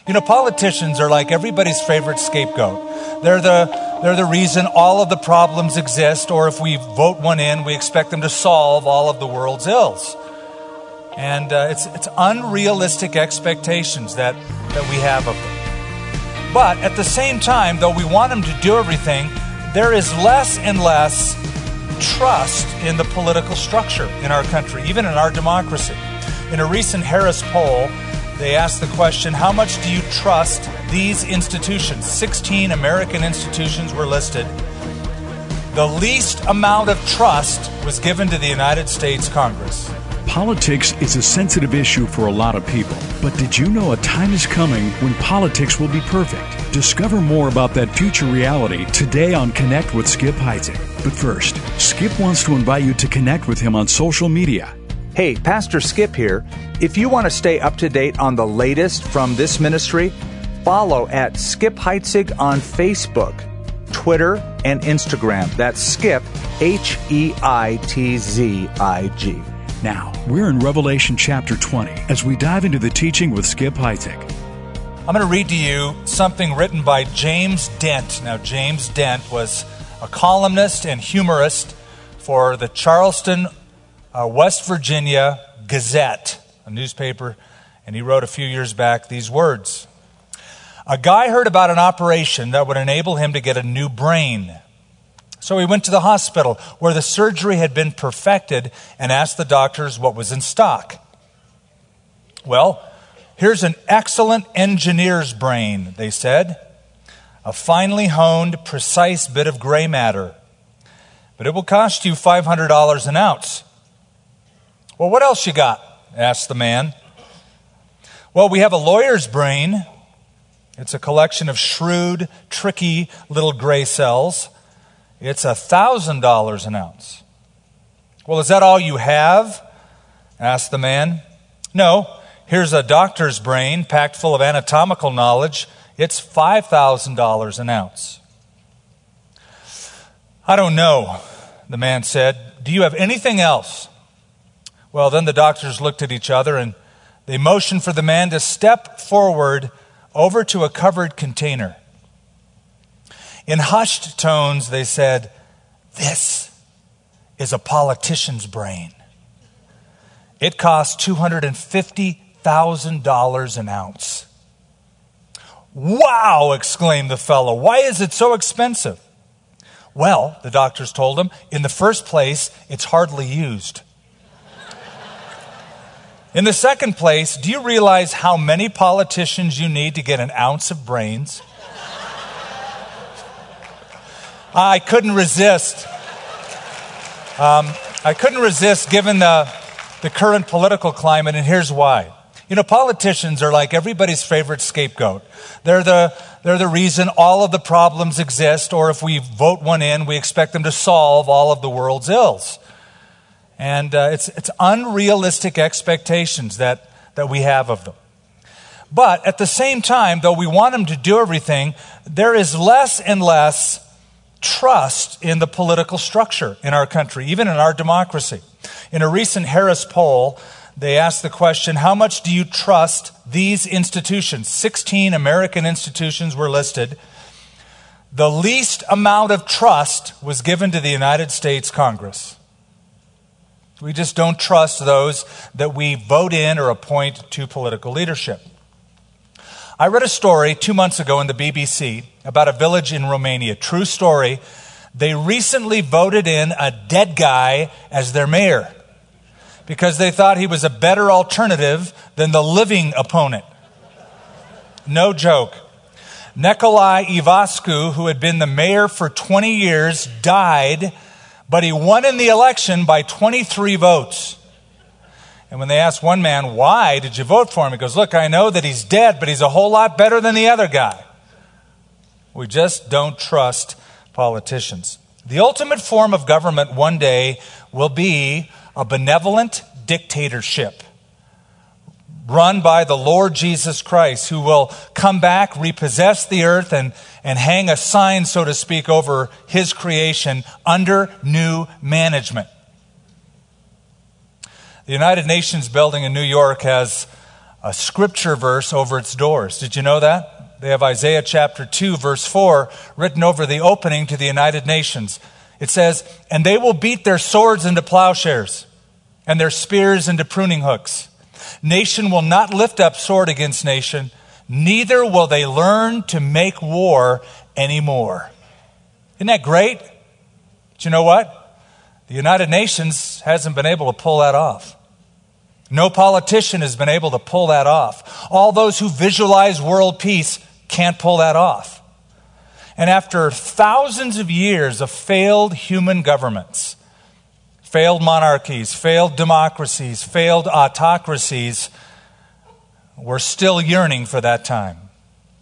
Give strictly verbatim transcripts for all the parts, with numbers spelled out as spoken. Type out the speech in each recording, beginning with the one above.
You know, politicians are like everybody's favorite scapegoat. They're the, they're the reason all of the problems exist, or if we vote one in, we expect them to solve all of the world's ills. And uh, it's, it's unrealistic expectations that, that we have of them. But at the same time, though we want them to do everything, there is less and less trust in the political structure in our country, even in our democracy. In a recent Harris poll, they asked the question, how much do you trust these institutions? sixteen American institutions were listed. The least amount of trust was given to the United States Congress. Politics is a sensitive issue for a lot of people. But did you know a time is coming when politics will be perfect? Discover more about that future reality today on Connect with Skip Heitzig. But first, Skip wants to invite you to connect with him on social media. Hey, Pastor Skip here. If you want to stay up to date on the latest from this ministry, follow at Skip Heitzig on Facebook, Twitter, and Instagram. That's Skip, H E I T Z I G. Now, we're in Revelation chapter twenty as we dive into the teaching with Skip Heitzig. I'm going to read to you something written by James Dent. Now, James Dent was a columnist and humorist for the Charleston, uh, West Virginia Gazette, a newspaper, and he wrote a few years back these words. A guy heard about an operation that would enable him to get a new brain. So he went to the hospital where the surgery had been perfected and asked the doctors what was in stock. Well, here's an excellent engineer's brain, they said. A finely honed, precise bit of gray matter. But it will cost you five hundred dollars an ounce. Well, what else you got? Asked the man. Well, we have a lawyer's brain. It's a collection of shrewd, tricky little gray cells. It's one thousand dollars an ounce. Well, is that all you have? Asked the man. No, here's a doctor's brain packed full of anatomical knowledge. It's five thousand dollars an ounce. I don't know, the man said. Do you have anything else? Well, then the doctors looked at each other and they motioned for the man to step forward over to a covered container. In hushed tones, they said, "This is a politician's brain. It costs two hundred fifty thousand dollars an ounce." "Wow!" exclaimed the fellow. "Why is it so expensive?" Well, the doctors told him, in the first place, it's hardly used. In the second place, do you realize how many politicians you need to get an ounce of brains? I couldn't resist. Um, I couldn't resist given the, the current political climate, and here's why. You know, politicians are like everybody's favorite scapegoat. They're the, they're the reason all of the problems exist, or if we vote one in, we expect them to solve all of the world's ills. And uh, it's, it's unrealistic expectations that, that we have of them. But at the same time, though we want them to do everything, there is less and less trust in the political structure in our country, even in our democracy. In a recent Harris poll, they asked the question, how much do you trust these institutions? sixteen American institutions were listed. The least amount of trust was given to the United States Congress. We just don't trust those that we vote in or appoint to political leadership. I read a story two months ago in the B B C about a village in Romania. True story. They recently voted in a dead guy as their mayor because they thought he was a better alternative than the living opponent. No joke. Nicolae Ivascu, who had been the mayor for twenty years, died, but he won in the election by twenty-three votes. And when they asked one man, why did you vote for him? He goes, look, I know that he's dead, but he's a whole lot better than the other guy. We just don't trust politicians. The ultimate form of government one day will be a benevolent dictatorship run by the Lord Jesus Christ, who will come back, repossess the earth, and, and hang a sign, so to speak, over his creation under new management. The United Nations building in New York has a scripture verse over its doors. Did you know that? They have Isaiah chapter two, verse four, written over the opening to the United Nations. It says, "And they will beat their swords into plowshares and their spears into pruning hooks. Nation will not lift up sword against nation, neither will they learn to make war anymore." Isn't that great? But you know what? The United Nations hasn't been able to pull that off. No politician has been able to pull that off. All those who visualize world peace can't pull that off. And after thousands of years of failed human governments, failed monarchies, failed democracies, failed autocracies, we're still yearning for that time.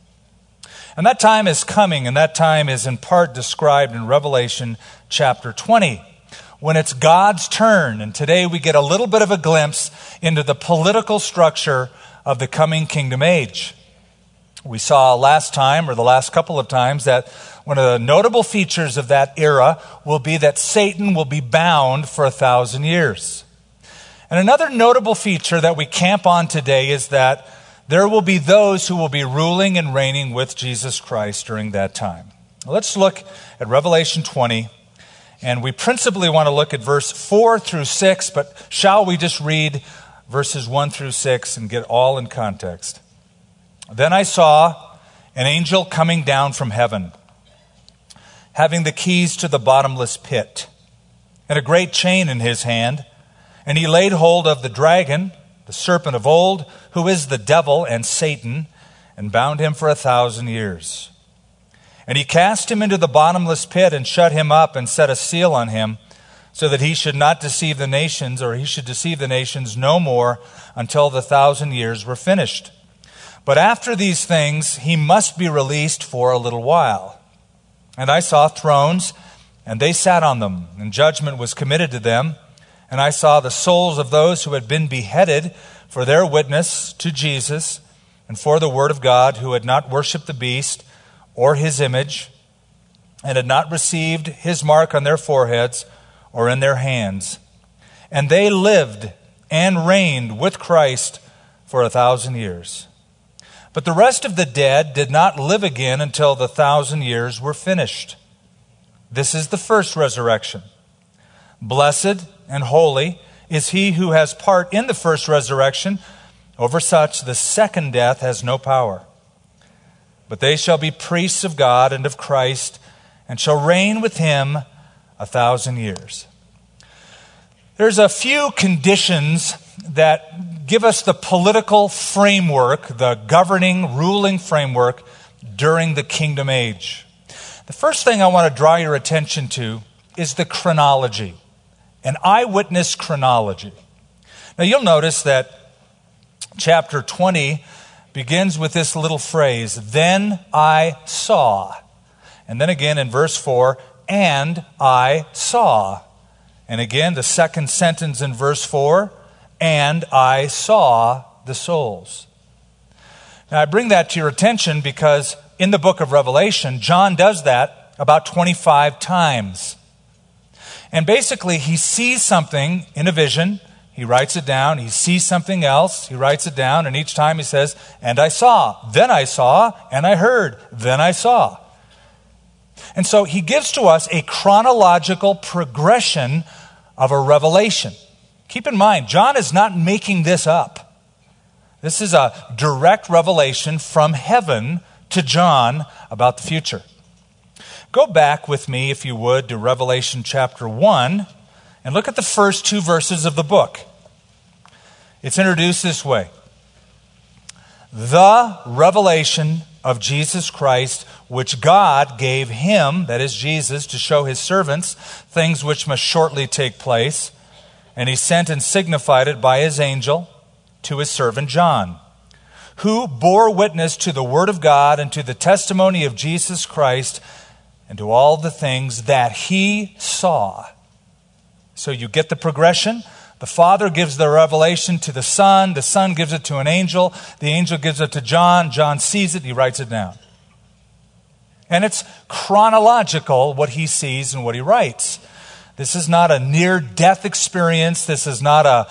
And that time is coming, and that time is in part described in Revelation chapter twenty, when it's God's turn. And today we get a little bit of a glimpse into the political structure of the coming kingdom age. We saw last time, or the last couple of times, that one of the notable features of that era will be that Satan will be bound for a thousand years. And another notable feature that we camp on today is that there will be those who will be ruling and reigning with Jesus Christ during that time. Let's look at Revelation twenty, and we principally want to look at verse four through six, but shall we just read verses one through six and get all in context? "Then I saw an angel coming down from heaven, having the keys to the bottomless pit, and a great chain in his hand. And he laid hold of the dragon, the serpent of old, who is the devil and Satan, and bound him for a thousand years. And he cast him into the bottomless pit and shut him up and set a seal on him, so that he should not deceive the nations, or he should deceive the nations no more until the thousand years were finished. But after these things, he must be released for a little while. And I saw thrones, and they sat on them, and judgment was committed to them. And I saw the souls of those who had been beheaded for their witness to Jesus and for the word of God, who had not worshipped the beast or his image, and had not received his mark on their foreheads or in their hands. And they lived and reigned with Christ for a thousand years. But the rest of the dead did not live again until the thousand years were finished. This is the first resurrection. Blessed and holy is he who has part in the first resurrection. Over such the second death has no power. But they shall be priests of God and of Christ, and shall reign with him a thousand years." There's a few conditions that give us the political framework, the governing, ruling framework during the kingdom age. The first thing I want to draw your attention to is the chronology, an eyewitness chronology. Now you'll notice that chapter twenty begins with this little phrase, "Then I saw." And then again in verse four, "And I saw." And again, the second sentence in verse four, "And I saw the souls." Now I bring that to your attention because in the book of Revelation, John does that about twenty-five times. And basically, he sees something in a vision, he writes it down, he sees something else, he writes it down, and each time he says, "And I saw, then I saw, and I heard, then I saw." And so he gives to us a chronological progression of a revelation. Keep in mind, John is not making this up. This is a direct revelation from heaven to John about the future. Go back with me, if you would, to Revelation chapter one and look at the first two verses of the book. It's introduced this way: "The revelation of Jesus Christ, which God gave him," that is Jesus, "to show his servants things which must shortly take place. And he sent and signified it by his angel to his servant John, who bore witness to the word of God and to the testimony of Jesus Christ and to all the things that he saw." So you get the progression. The Father gives the revelation to the Son. The Son gives it to an angel. The angel gives it to John. John sees it. He writes it down. And it's chronological, what he sees and what he writes. This is not a near-death experience. This is not a,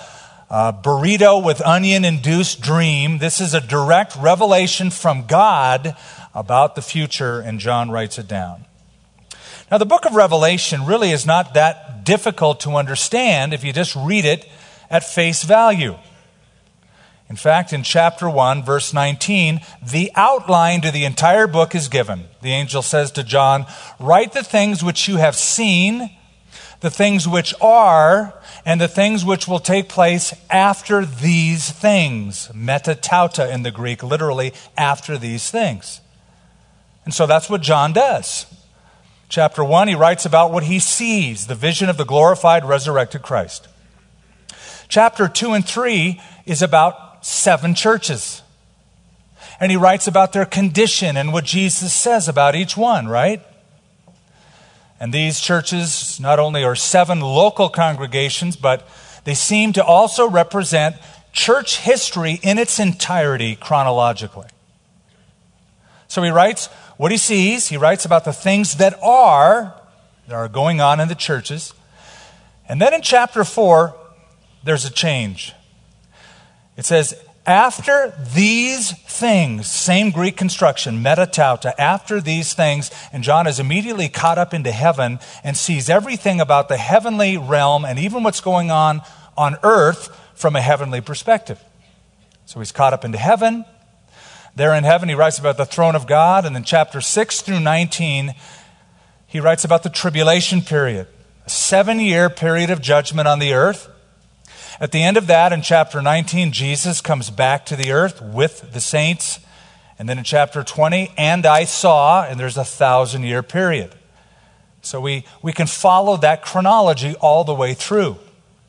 uh, burrito with onion-induced dream. This is a direct revelation from God about the future, and John writes it down. Now, the book of Revelation really is not that difficult to understand if you just read it at face value. In fact, in chapter one, verse nineteen, the outline to the entire book is given. The angel says to John, "Write the things which you have seen, the things which are, and the things which will take place after these things." Metatauta in the Greek, literally after these things. And so that's what John does. Chapter one, he writes about what he sees, the vision of the glorified, resurrected Christ. Chapter two and three is about seven churches. And he writes about their condition and what Jesus says about each one, right? And these churches not only are seven local congregations, but they seem to also represent church history in its entirety chronologically. So he writes what he sees. He writes about the things that are, that are going on in the churches. And then in chapter four, there's a change. It says, after these things, same Greek construction, metatauta, after these things, and John is immediately caught up into heaven and sees everything about the heavenly realm and even what's going on on earth from a heavenly perspective. So he's caught up into heaven. There in heaven, he writes about the throne of God, and in chapter six through nineteen, he writes about the tribulation period, a seven-year period of judgment on the earth. At the end of that, in chapter nineteen, Jesus comes back to the earth with the saints. And then in chapter twenty, and I saw, and there's a thousand-year period. So we, we can follow that chronology all the way through.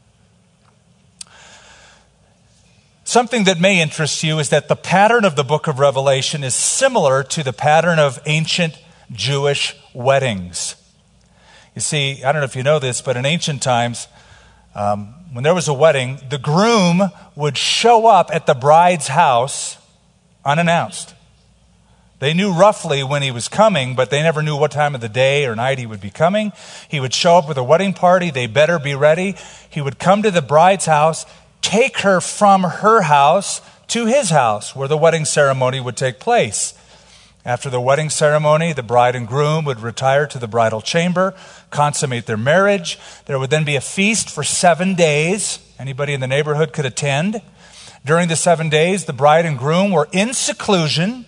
Something that may interest you is that the pattern of the book of Revelation is similar to the pattern of ancient Jewish weddings. You see, I don't know if you know this, but in ancient times, um, when there was a wedding, the groom would show up at the bride's house unannounced. They knew roughly when he was coming, but they never knew what time of the day or night he would be coming. He would show up with a wedding party. They better be ready. He would come to the bride's house, take her from her house to his house where the wedding ceremony would take place. After the wedding ceremony, the bride and groom would retire to the bridal chamber, consummate their marriage. There would then be a feast for seven days. Anybody in the neighborhood could attend. During the seven days, the bride and groom were in seclusion.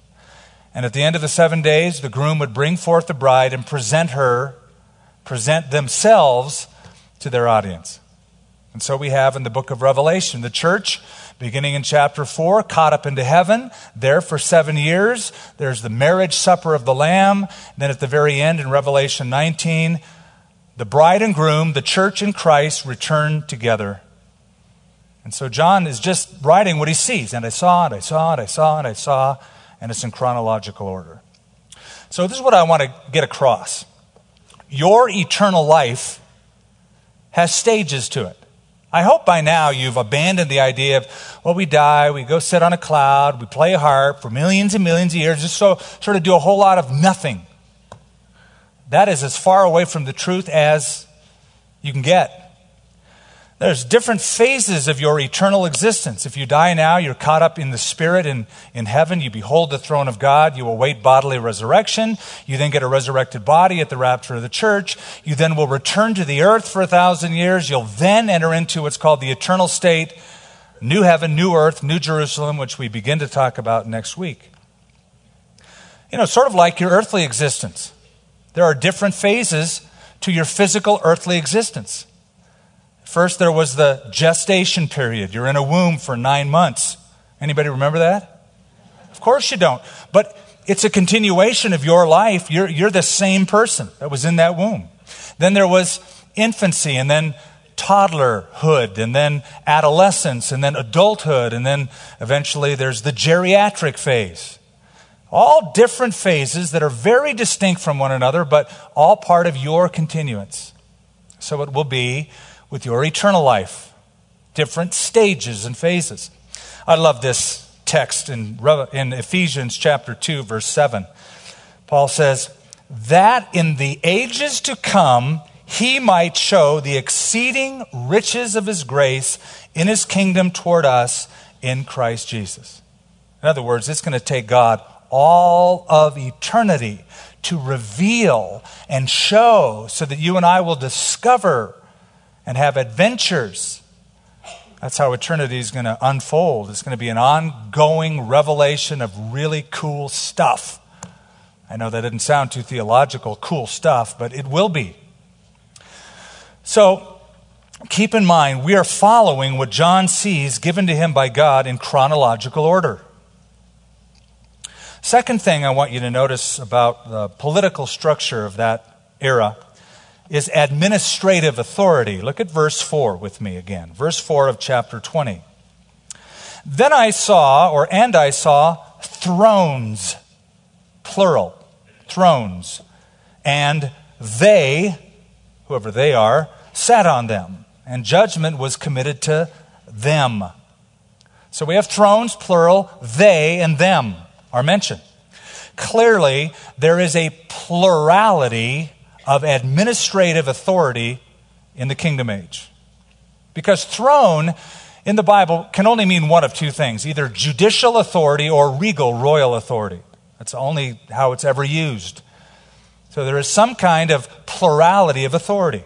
And at the end of the seven days, the groom would bring forth the bride and present her, present themselves to their audience. And so we have in the book of Revelation, the church, beginning in chapter four, caught up into heaven, there for seven years. There's the marriage supper of the Lamb. And then at the very end in Revelation nineteen, the bride and groom, the church and Christ, return together. And so John is just writing what he sees. And I saw it, I saw it, I saw it, I saw, and it's in chronological order. So this is what I want to get across. Your eternal life has stages to it. I hope by now you've abandoned the idea of, well, we die, we go sit on a cloud, we play a harp for millions and millions of years, just so sort of do a whole lot of nothing. That is as far away from the truth as you can get. There's different phases of your eternal existence. If you die now, you're caught up in the Spirit in, in heaven. You behold the throne of God. You await bodily resurrection. You then get a resurrected body at the rapture of the church. You then will return to the earth for a thousand years. You'll then enter into what's called the eternal state, new heaven, new earth, new Jerusalem, which we begin to talk about next week. You know, sort of like your earthly existence. There are different phases to your physical earthly existence. First, there was the gestation period. You're in a womb for nine months. Anybody remember that? Of course you don't. But it's a continuation of your life. You're, you're the same person that was in that womb. Then there was infancy, and then toddlerhood, and then adolescence, and then adulthood, and then eventually there's the geriatric phase. All different phases that are very distinct from one another, but all part of your continuance. So it will be with your eternal life, different stages and phases. I love this text in, in Ephesians chapter two, verse seven. Paul says, that in the ages to come, he might show the exceeding riches of his grace in his kingdom toward us in Christ Jesus. In other words, it's going to take God all of eternity to reveal and show so that you and I will discover and have adventures. That's how eternity is going to unfold. It's going to be an ongoing revelation of really cool stuff. I know that didn't sound too theological, cool stuff, but it will be. So, keep in mind, we are following what John sees given to him by God in chronological order. Second thing I want you to notice about the political structure of that era is administrative authority. Look at verse four with me again. Verse four of chapter twenty. Then I saw, or and I saw, thrones, plural, thrones, and they, whoever they are, sat on them, and judgment was committed to them. So we have thrones, plural, they and them are mentioned. Clearly, there is a plurality of administrative authority in the kingdom age. Because throne in the Bible can only mean one of two things, either judicial authority or regal, royal authority. That's only how it's ever used. So there is some kind of plurality of authority.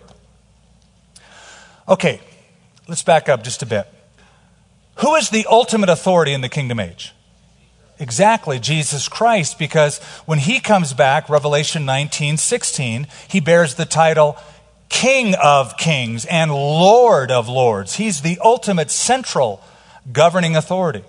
Okay, let's back up just a bit. Who is the ultimate authority in the kingdom age? Exactly, Jesus Christ, because when he comes back, Revelation nineteen sixteen, he bears the title King of Kings and Lord of Lords. He's the ultimate central governing authority.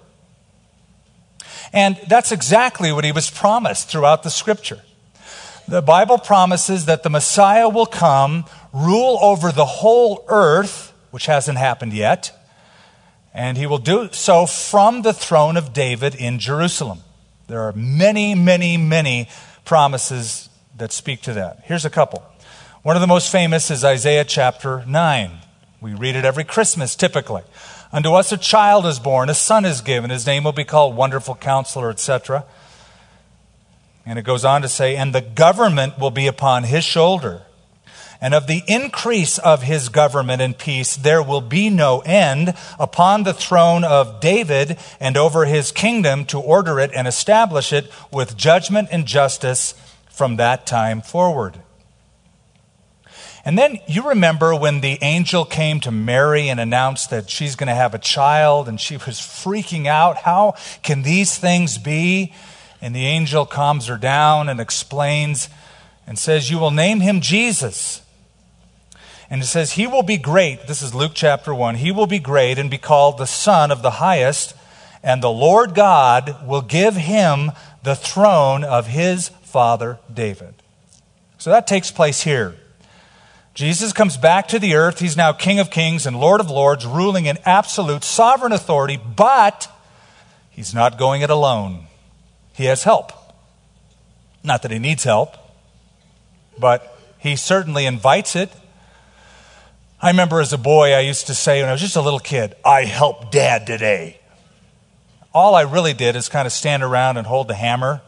And that's exactly what he was promised throughout the Scripture. The Bible promises that the Messiah will come, rule over the whole earth, which hasn't happened yet, and he will do so from the throne of David in Jerusalem. There are many, many, many promises that speak to that. Here's a couple. One of the most famous is Isaiah chapter nine. We read it every Christmas typically. Unto us a child is born, a son is given, his name will be called Wonderful Counselor, et cetera. And it goes on to say, and the government will be upon his shoulder. And of the increase of his government and peace there will be no end upon the throne of David and over his kingdom to order it and establish it with judgment and justice from that time forward. And then you remember when the angel came to Mary and announced that she's going to have a child, and she was freaking out. How can these things be? And the angel calms her down and explains and says, you will name him Jesus. And it says, he will be great. This is Luke chapter one. He will be great and be called the Son of the Highest, and the Lord God will give him the throne of his father David. So that takes place here. Jesus comes back to the earth. He's now King of Kings and Lord of Lords, ruling in absolute sovereign authority, but he's not going it alone. He has help. Not that he needs help, but he certainly invites it. I remember as a boy, I used to say when I was just a little kid, I helped Dad today. All I really did is kind of stand around and hold the hammer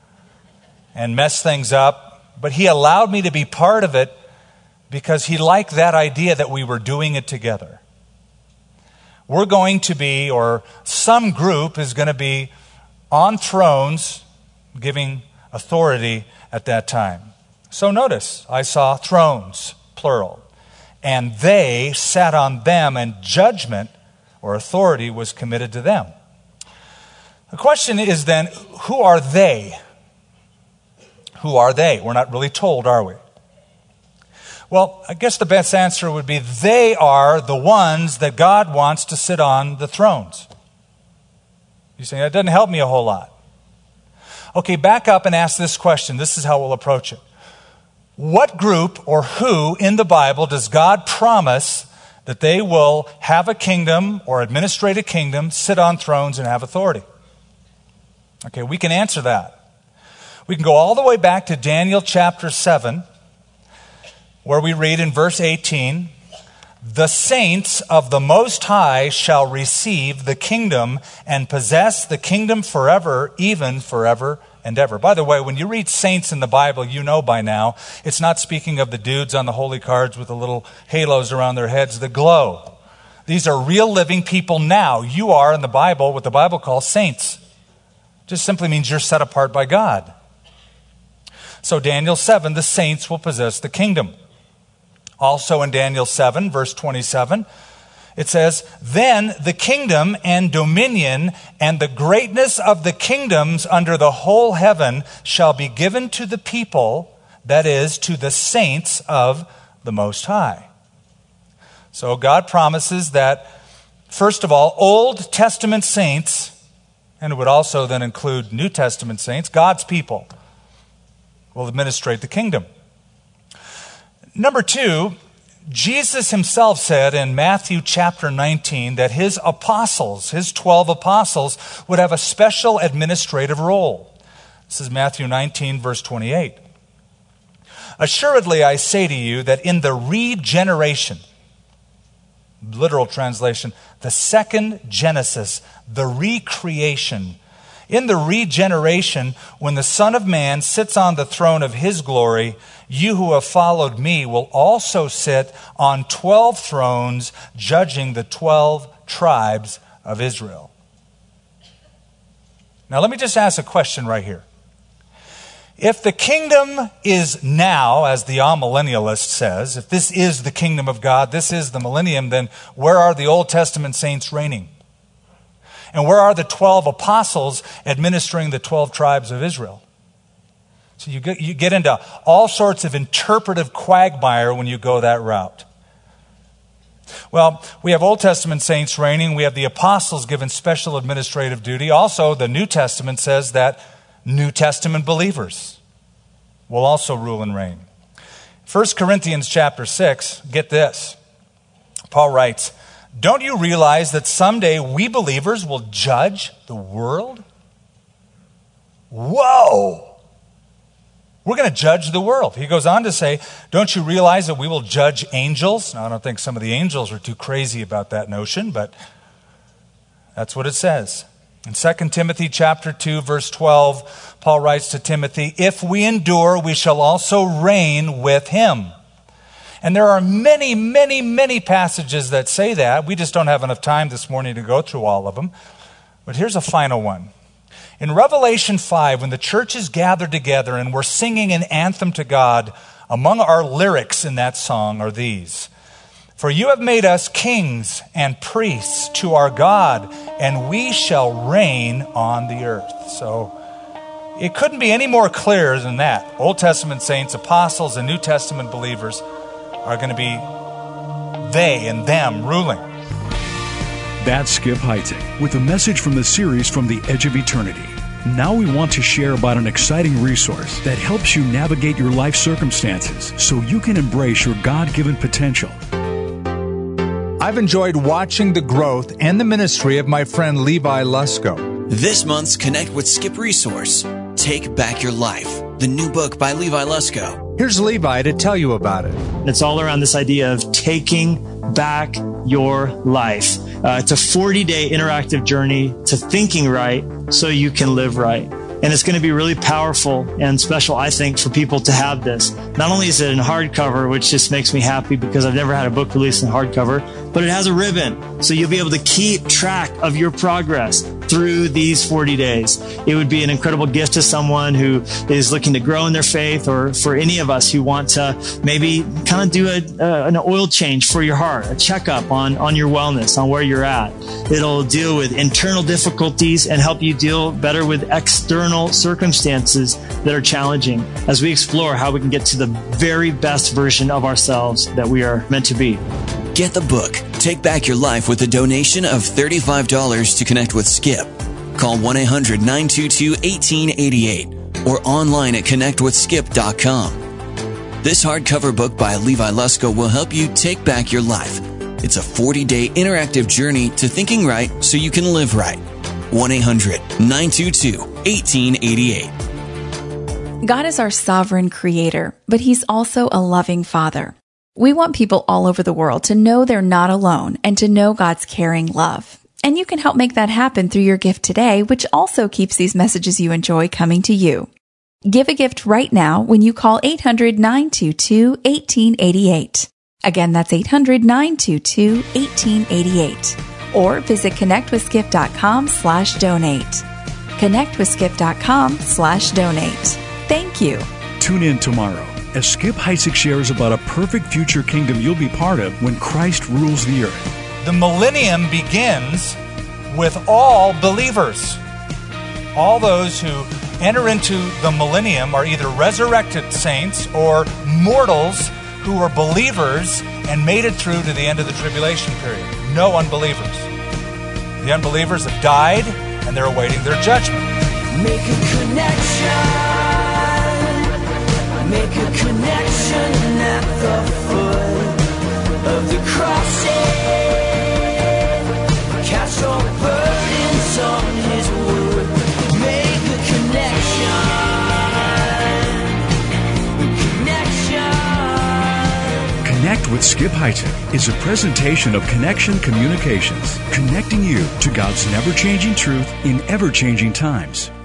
and mess things up. But he allowed me to be part of it because he liked that idea that we were doing it together. We're going to be, or some group is going to be on thrones giving authority at that time. So notice, I saw thrones, plural. And they sat on them, and judgment or authority was committed to them. The question is then, who are they? Who are they? We're not really told, are we? Well, I guess the best answer would be they are the ones that God wants to sit on the thrones. You say, that doesn't help me a whole lot. Okay, back up and ask this question. This is how we'll approach it. What group or who in the Bible does God promise that they will have a kingdom or administrate a kingdom, sit on thrones, and have authority? Okay, we can answer that. We can go all the way back to Daniel chapter seven, where we read in verse eighteen, the saints of the Most High shall receive the kingdom and possess the kingdom forever, even forever and ever. By the way, when you read saints in the Bible, you know by now, it's not speaking of the dudes on the holy cards with the little halos around their heads that glow. These are real living people now. You are, in the Bible, what the Bible calls saints. Just simply means you're set apart by God. So Daniel seven, the saints will possess the kingdom. Also in Daniel seven, verse twenty-seven, it says, "Then the kingdom and dominion and the greatness of the kingdoms under the whole heaven shall be given to the people, that is, to the saints of the Most High." So God promises that, first of all, Old Testament saints, and it would also then include New Testament saints, God's people, will administrate the kingdom. Number two, Jesus himself said in Matthew chapter nineteen that his apostles, his twelve apostles, would have a special administrative role. This is Matthew nineteen, verse twenty-eight. "Assuredly, I say to you that in the regeneration," literal translation, the second Genesis, the recreation, in the regeneration, when the Son of Man sits on the throne of his glory, you who have followed me will also sit on twelve thrones, judging the twelve tribes of Israel. Now let me just ask a question right here. If the kingdom is now, as the amillennialist says, if this is the kingdom of God, this is the millennium, then where are the Old Testament saints reigning? And where are the twelve apostles administering the twelve tribes of Israel? So you get, you get into all sorts of interpretive quagmire when you go that route. Well, we have Old Testament saints reigning. We have the apostles given special administrative duty. Also, the New Testament says that New Testament believers will also rule and reign. First Corinthians chapter six, get this. Paul writes, "Don't you realize that someday we believers will judge the world?" Whoa! We're going to judge the world. He goes on to say, "Don't you realize that we will judge angels?" Now, I don't think some of the angels are too crazy about that notion, but that's what it says. In Second Timothy chapter two, verse twelve, Paul writes to Timothy, "If we endure, we shall also reign with him." And there are many, many, many passages that say that. We just don't have enough time this morning to go through all of them. But here's a final one. In Revelation five, when the church is gathered together and we're singing an anthem to God, among our lyrics in that song are these: "For you have made us kings and priests to our God, and we shall reign on the earth." So it couldn't be any more clear than that. Old Testament saints, apostles, and New Testament believers are going to be they and them ruling. That's Skip Heitzig with a message from the series From the Edge of Eternity. Now we want to share about an exciting resource that helps you navigate your life circumstances so you can embrace your God-given potential. I've enjoyed watching the growth and the ministry of my friend Levi Lusko. This month's Connect with Skip resource, Take Back Your Life, the new book by Levi Lusko. Here's Levi to tell you about it. It's all around this idea of taking back your life. Uh, it's a forty-day interactive journey to thinking right so you can live right. And it's going to be really powerful and special, I think, for people to have this. Not only is it in hardcover, which just makes me happy because I've never had a book released in hardcover, but it has a ribbon. So you'll be able to keep track of your progress through these forty days. It would be an incredible gift to someone who is looking to grow in their faith, or for any of us who want to maybe kind of do a, uh, an oil change for your heart, a checkup on, on your wellness, on where you're at. It'll deal with internal difficulties and help you deal better with external circumstances that are challenging as we explore how we can get to the very best version of ourselves that we are meant to be. Get the book, Take Back Your Life, with a donation of thirty-five dollars to connect with Skip. Call one eight hundred nine two two one eight eight eight or online at connect with skip dot com. This hardcover book by Levi Lusko will help you take back your life. It's a forty-day interactive journey to thinking right so you can live right. one eight hundred nine two two one eight eight eight. God is our sovereign creator, but he's also a loving father. We want people all over the world to know they're not alone and to know God's caring love. And you can help make that happen through your gift today, which also keeps these messages you enjoy coming to you. Give a gift right now when you call eight hundred, nine two two, one eight eight eight. Again, that's eight hundred, nine two two, one eight eight eight. Or visit connectwithskip.com slash donate. Connectwithskip.com slash donate. Thank you. Tune in tomorrow as Skip Heitzig shares about a perfect future kingdom you'll be part of when Christ rules the earth. The millennium begins with all believers. All those who enter into the millennium are either resurrected saints or mortals who are believers and made it through to the end of the tribulation period. No unbelievers. The unbelievers have died and they're awaiting their judgment. Make a connection. Make a connection at the foot of the cross. Cast all burdens on his wood. Make a connection. Connection. Connect with Skip Heitzig is a presentation of Connection Communications, connecting you to God's never-changing truth in ever-changing times.